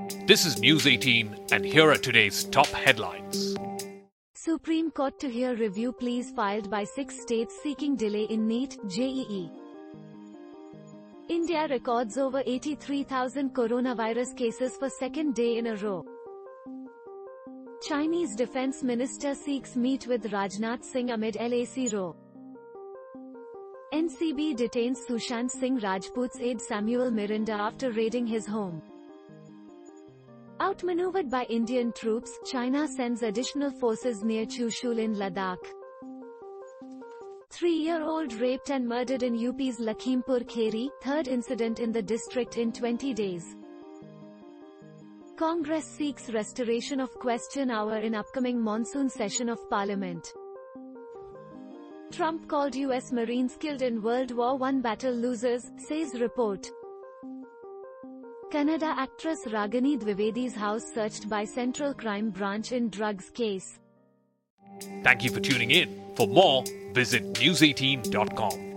This is News 18 and here are today's top headlines. Supreme Court to hear review pleas filed by 6 states seeking delay in NEET, JEE. India records over 83,000 coronavirus cases for second day in a row. Chinese Defense Minister seeks meet with Rajnath Singh amid LAC row. NCB detains Sushant Singh Rajput's aide Samuel Miranda after raiding his home. Outmaneuvered by Indian troops, China sends additional forces near Chushul in Ladakh. 3-year-old raped and murdered in UP's Lakhimpur Kheri, third incident in the district in 20 days. Congress seeks restoration of question hour in upcoming monsoon session of Parliament. Trump called US Marines killed in World War I battle losers, says report. Kannada actress Ragini Dwivedi's house searched by Central Crime Branch in drugs case. Thank you for tuning in. For more, visit news18.com.